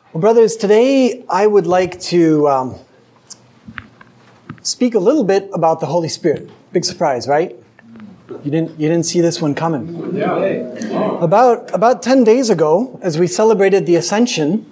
Well, brothers, today I would like to speak a little bit about the Holy Spirit. Big surprise, right? You didn't see this one coming. Yeah. About 10 days ago, as we celebrated the Ascension,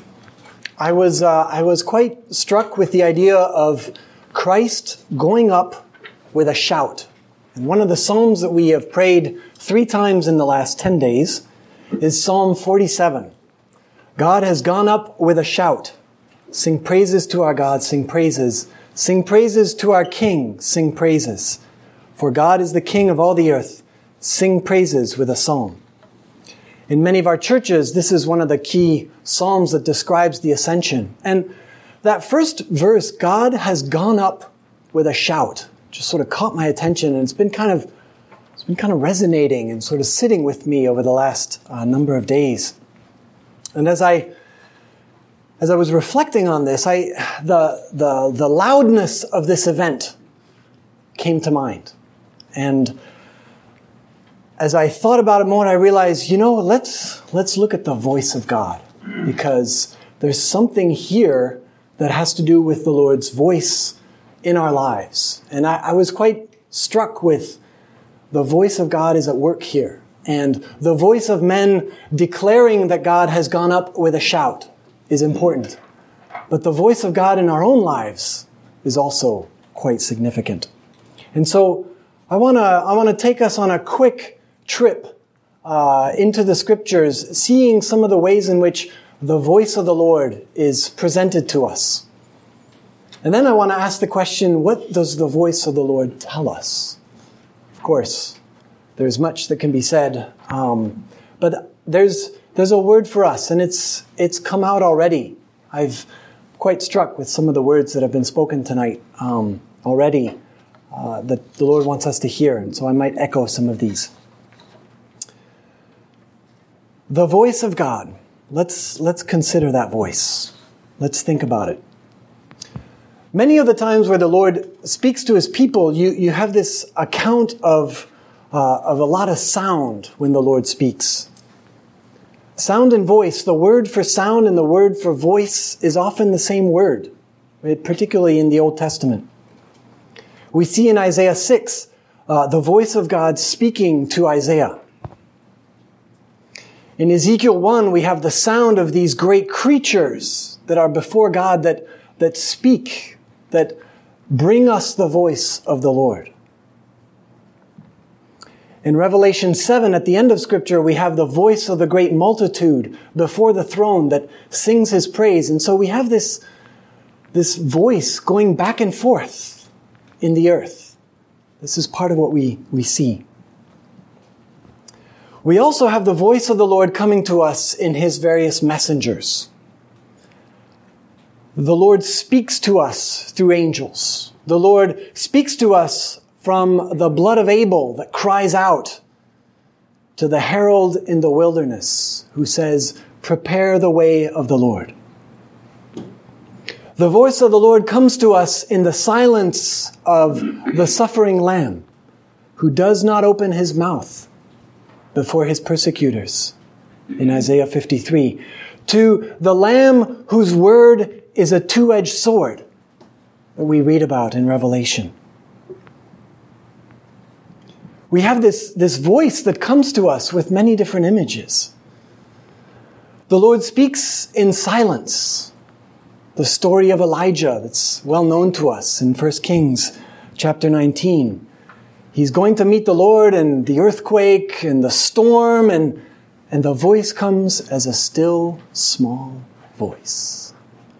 I was quite struck with the idea of Christ going up with a shout. And one of the Psalms that we have prayed 3 times in the last 10 days is Psalm 47. God has gone up with a shout. Sing praises to our God, sing praises. Sing praises to our King, sing praises. For God is the King of all the earth. Sing praises with a psalm. In many of our churches, this is one of the key psalms that describes the ascension. And that first verse, God has gone up with a shout, just sort of caught my attention, and it's been kind of resonating and sort of sitting with me over the last number of days. And as I was reflecting on this, the loudness of this event came to mind. And as I thought about it more, I realized, let's look at the voice of God, because there's something here that has to do with the Lord's voice in our lives. And I was quite struck with the voice of God is at work here. And the voice of men declaring that God has gone up with a shout is important. But the voice of God in our own lives is also quite significant. And so I want to take us on a quick trip into the Scriptures, seeing some of the ways in which the voice of the Lord is presented to us. And then I want to ask the question, what does the voice of the Lord tell us? Of course, there's much that can be said, but there's a word for us, and it's come out already. I've quite struck with some of the words that have been spoken tonight already that the Lord wants us to hear, and so I might echo some of these. The voice of God. Let's consider that voice. Let's think about it. Many of the times where the Lord speaks to His people, you have this account of a lot of sound when the Lord speaks. Sound and voice, the word for sound and the word for voice is often the same word, particularly in the Old Testament. We see in Isaiah 6, the voice of God speaking to Isaiah. In Ezekiel 1, we have the sound of these great creatures that are before God that speak, that bring us the voice of the Lord. In Revelation 7, at the end of Scripture, we have the voice of the great multitude before the throne that sings His praise. And so we have this voice going back and forth in the earth. This is part of what we see. We also have the voice of the Lord coming to us in His various messengers. The Lord speaks to us through angels. The Lord speaks to us from the blood of Abel that cries out to the herald in the wilderness who says, "Prepare the way of the Lord." The voice of the Lord comes to us in the silence of the suffering Lamb who does not open His mouth before His persecutors in Isaiah 53. To the Lamb whose word is a two-edged sword that we read about in Revelation. We have this voice that comes to us with many different images. The Lord speaks in silence. The story of Elijah that's well known to us in 1 Kings chapter 19. He's going to meet the Lord and the earthquake and the storm, and the voice comes as a still, small voice.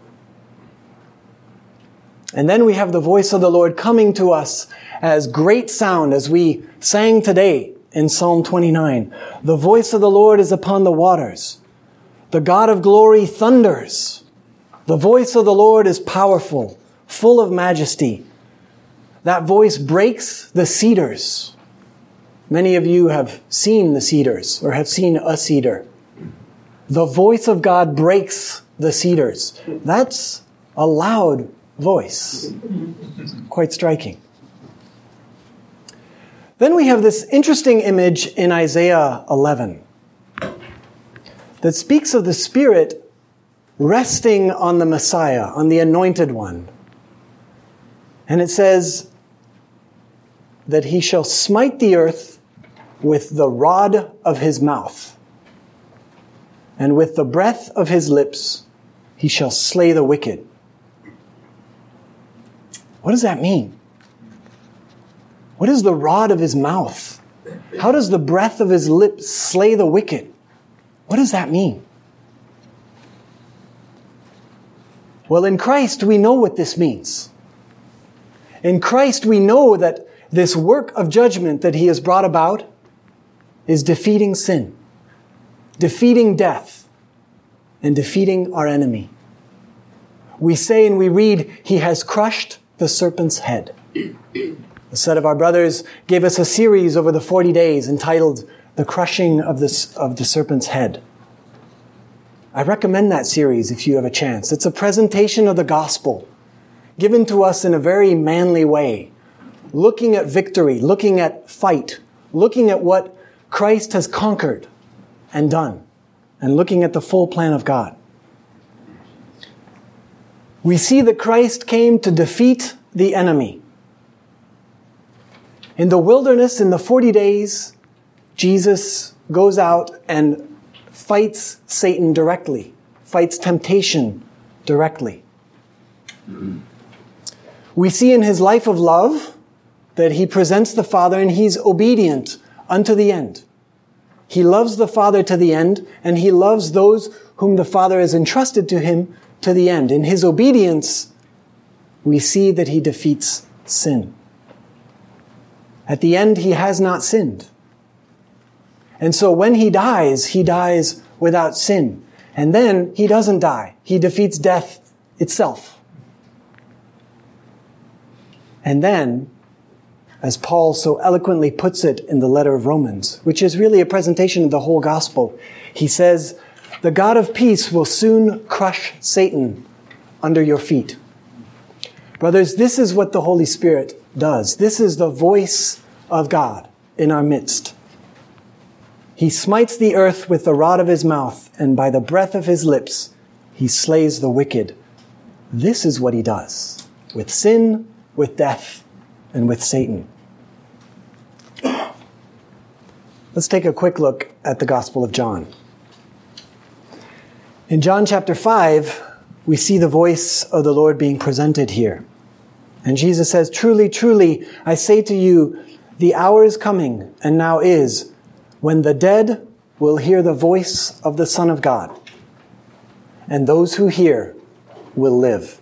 And then we have the voice of the Lord coming to us as great sound, as we sang today in Psalm 29. The voice of the Lord is upon the waters. The God of glory thunders. The voice of the Lord is powerful, full of majesty. That voice breaks the cedars. Many of you have seen the cedars or have seen a cedar. The voice of God breaks the cedars. That's a loud voice. Quite striking. Then we have this interesting image in Isaiah 11 that speaks of the Spirit resting on the Messiah, on the Anointed One. And it says that he shall smite the earth with the rod of his mouth, and with the breath of his lips he shall slay the wicked. What does that mean? What is the rod of his mouth? How does the breath of his lips slay the wicked? What does that mean? Well, in Christ, we know what this means. In Christ, we know that this work of judgment that he has brought about is defeating sin, defeating death, and defeating our enemy. We say and we read, he has crushed the serpent's head. A set of our brothers gave us a series over the 40 days entitled The Crushing of the Serpent's Head. I recommend that series if you have a chance. It's a presentation of the gospel given to us in a very manly way, looking at victory, looking at fight, looking at what Christ has conquered and done, and looking at the full plan of God. We see that Christ came to defeat the enemy. In the wilderness, in the 40 days, Jesus goes out and fights Satan directly, fights temptation directly. We see in his life of love that he presents the Father and he's obedient unto the end. He loves the Father to the end, and he loves those whom the Father has entrusted to him to the end. In his obedience, we see that he defeats sin. At the end, he has not sinned. And so when he dies without sin. And then he doesn't die. He defeats death itself. And then, as Paul so eloquently puts it in the letter of Romans, which is really a presentation of the whole gospel, he says, the God of peace will soon crush Satan under your feet. Brothers, this is what the Holy Spirit does. This is the voice of God in our midst. He smites the earth with the rod of his mouth, and by the breath of his lips, he slays the wicked. This is what he does with sin, with death, and with Satan. Let's take a quick look at the Gospel of John. In John chapter 5, we see the voice of the Lord being presented here. And Jesus says, truly, truly, I say to you, the hour is coming, and now is, when the dead will hear the voice of the Son of God, and those who hear will live.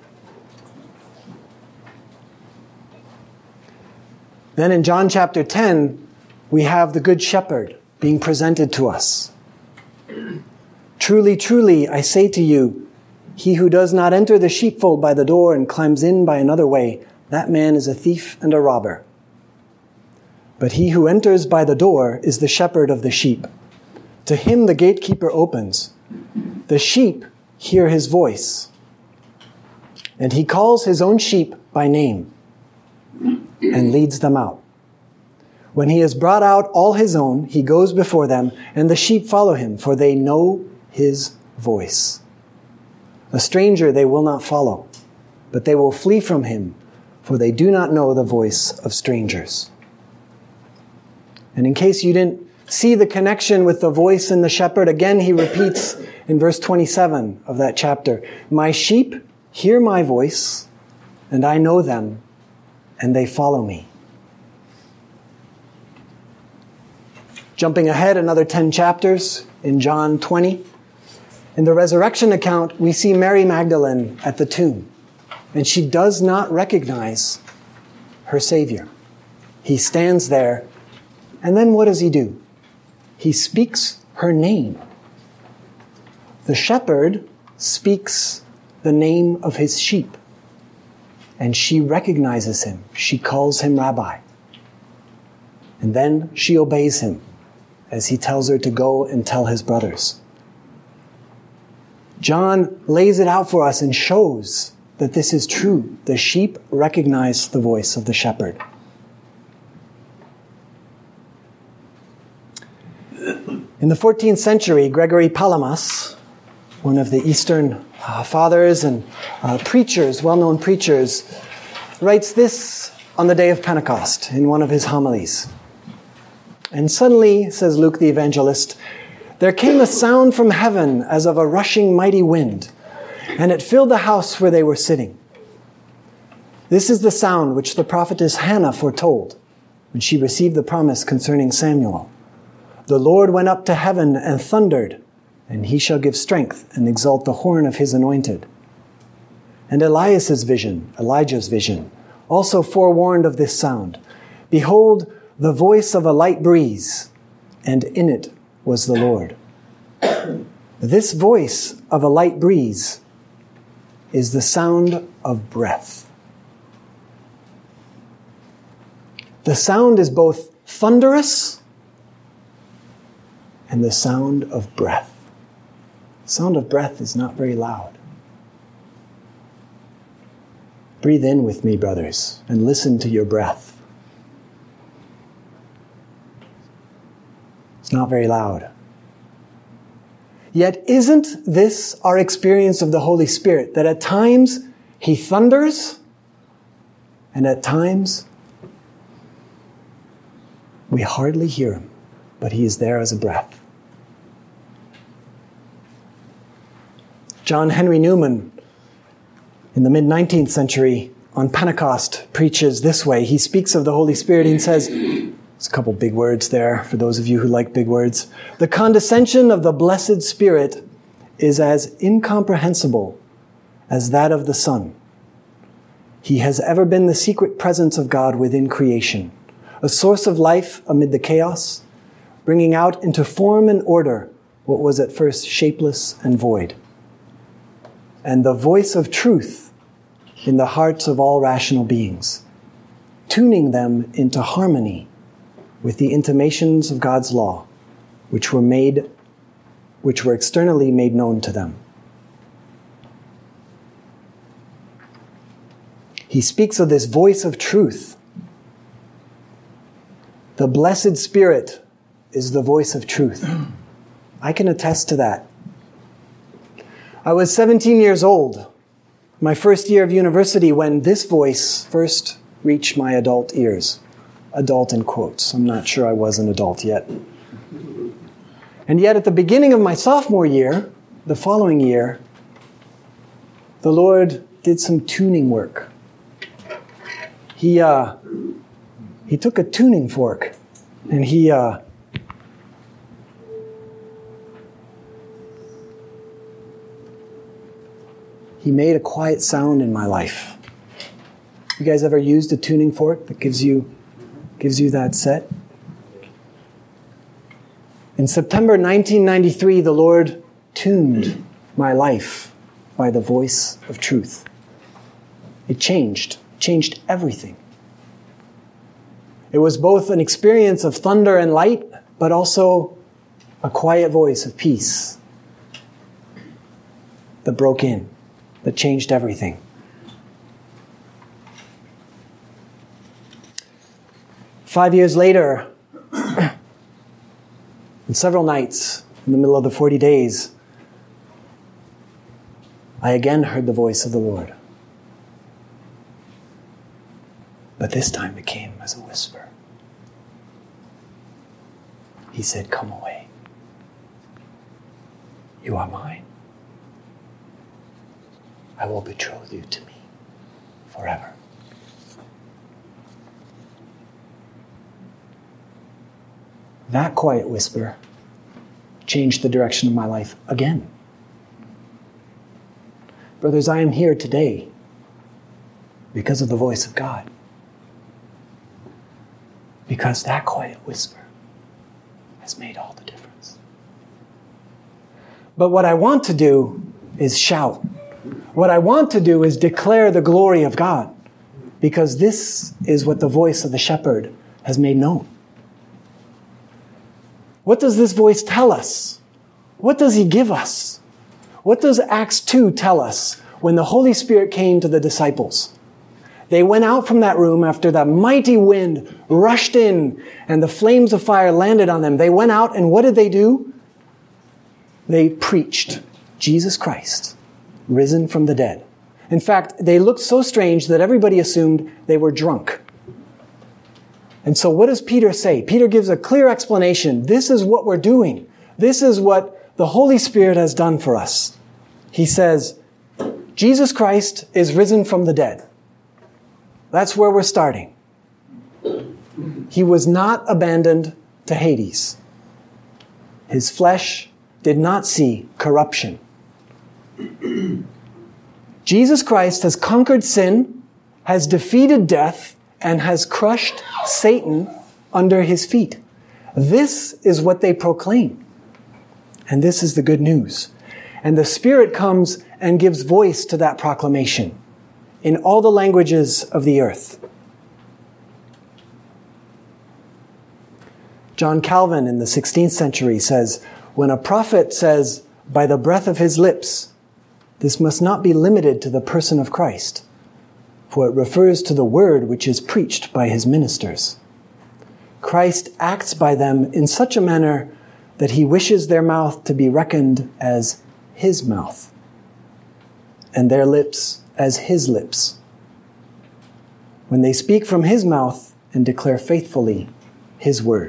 Then in John chapter 10, we have the Good Shepherd being presented to us. Truly, truly, I say to you, he who does not enter the sheepfold by the door and climbs in by another way, that man is a thief and a robber. But he who enters by the door is the shepherd of the sheep. To him the gatekeeper opens. The sheep hear his voice. And he calls his own sheep by name and leads them out. When he has brought out all his own, he goes before them, and the sheep follow him, for they know his voice. A stranger they will not follow, but they will flee from him, for they do not know the voice of strangers. And in case you didn't see the connection with the voice and the shepherd, again he repeats in verse 27 of that chapter, my sheep hear my voice, and I know them, and they follow me. Jumping ahead another 10 chapters in John 20, in the resurrection account, we see Mary Magdalene at the tomb, and she does not recognize her Savior. He stands there, and then what does he do? He speaks her name. The shepherd speaks the name of his sheep, and she recognizes him. She calls him Rabbi. And then she obeys him as he tells her to go and tell his brothers. John lays it out for us and shows that this is true. The sheep recognize the voice of the shepherd. In the 14th century, Gregory Palamas, one of the Eastern fathers and preachers, well-known preachers, writes this on the day of Pentecost in one of his homilies. And suddenly, says Luke the evangelist, there came a sound from heaven as of a rushing mighty wind, and it filled the house where they were sitting. This is the sound which the prophetess Hannah foretold when she received the promise concerning Samuel. The Lord went up to heaven and thundered, and he shall give strength and exalt the horn of his anointed. And Elijah's vision, also forewarned of this sound. Behold, the voice of a light breeze, and in it was the Lord. This voice of a light breeze is the sound of breath. The sound is both thunderous and the sound of breath. The sound of breath is not very loud. Breathe in with me, brothers, and listen to your breath. It's not very loud. Yet isn't this our experience of the Holy Spirit, that at times he thunders and at times we hardly hear him, but he is there as a breath. John Henry Newman, in the mid-19th century, on Pentecost, preaches this way. He speaks of the Holy Spirit and says, there's a couple big words there for those of you who like big words. The condescension of the blessed Spirit is as incomprehensible as that of the Son. He has ever been the secret presence of God within creation, a source of life amid the chaos, bringing out into form and order what was at first shapeless and void. And the voice of truth in the hearts of all rational beings, tuning them into harmony with the intimations of God's law, which were externally made known to them. He speaks of this voice of truth. The blessed Spirit is the voice of truth. I can attest to that. I was 17 years old, my first year of university, when this voice first reached my adult ears. Adult in quotes. I'm not sure I was an adult yet. And yet at the beginning of my sophomore year, the following year, the Lord did some tuning work. He took a tuning fork and he made a quiet sound in my life. You guys ever used a tuning fork that gives you that set? In September 1993, the Lord tuned my life by the voice of truth. It changed everything. It was both an experience of thunder and light, but also a quiet voice of peace that broke in, that changed everything. 5 years later, and several nights in the middle of the 40 days, I again heard the voice of the Lord. But this time it came as a whisper. He said, "Come away. You are mine. I will betroth you to me forever." That quiet whisper changed the direction of my life again. Brothers, I am here today because of the voice of God. Because that quiet whisper has made all the difference. But what I want to do is shout. What I want to do is declare the glory of God, because this is what the voice of the shepherd has made known. What does this voice tell us? What does he give us? What does Acts 2 tell us when the Holy Spirit came to the disciples? They went out from that room after that mighty wind rushed in and the flames of fire landed on them. They went out and what did they do? They preached. Jesus Christ, risen from the dead. In fact, they looked so strange that everybody assumed they were drunk. And so what does Peter say? Peter gives a clear explanation. This is what we're doing. This is what the Holy Spirit has done for us. He says, Jesus Christ is risen from the dead. That's where we're starting. He was not abandoned to Hades. His flesh did not see corruption. Jesus Christ has conquered sin, has defeated death, and has crushed Satan under his feet. This is what they proclaim. And this is the good news. And the Spirit comes and gives voice to that proclamation in all the languages of the earth. John Calvin in the 16th century says, when a prophet says, by the breath of his lips, this must not be limited to the person of Christ, for it refers to the word which is preached by his ministers. Christ acts by them in such a manner that he wishes their mouth to be reckoned as his mouth, and their lips as his lips, when they speak from his mouth and declare faithfully his word.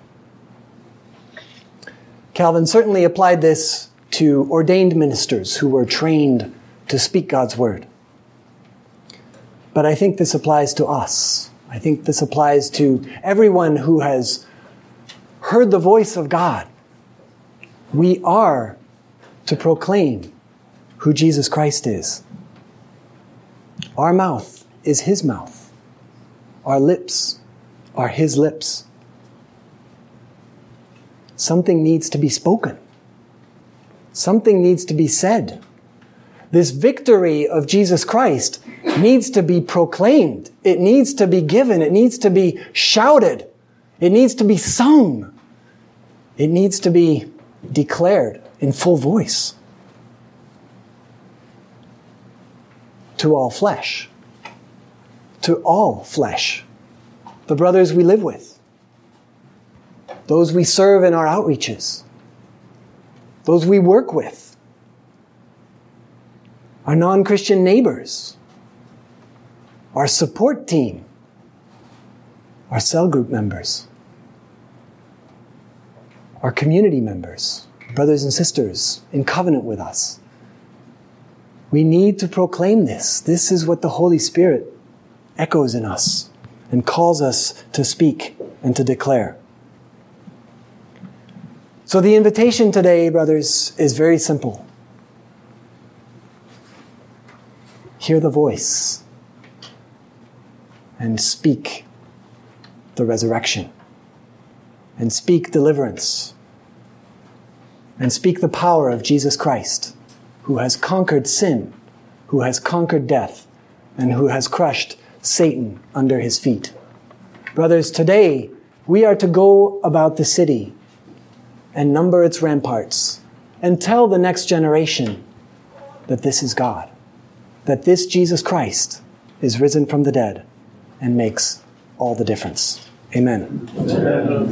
Calvin certainly applied this to ordained ministers who were trained to speak God's word. But I think this applies to us. I think this applies to everyone who has heard the voice of God. We are to proclaim who Jesus Christ is. Our mouth is his mouth. Our lips are his lips. Something needs to be spoken. Something needs to be said. This victory of Jesus Christ needs to be proclaimed. It needs to be given. It needs to be shouted. It needs to be sung. It needs to be declared in full voice to all flesh. To all flesh. The brothers we live with. Those we serve in our outreaches. Those we work with. Our non-Christian neighbors. Our support team. Our cell group members. Our community members. Brothers and sisters in covenant with us. We need to proclaim this. This is what the Holy Spirit echoes in us and calls us to speak and to declare. So the invitation today, brothers, is very simple. Hear the voice and speak the resurrection and speak deliverance and speak the power of Jesus Christ, who has conquered sin, who has conquered death, and who has crushed Satan under his feet. Brothers, today we are to go about the city and number its ramparts and tell the next generation that this is God, that this Jesus Christ is risen from the dead and makes all the difference. Amen. Amen.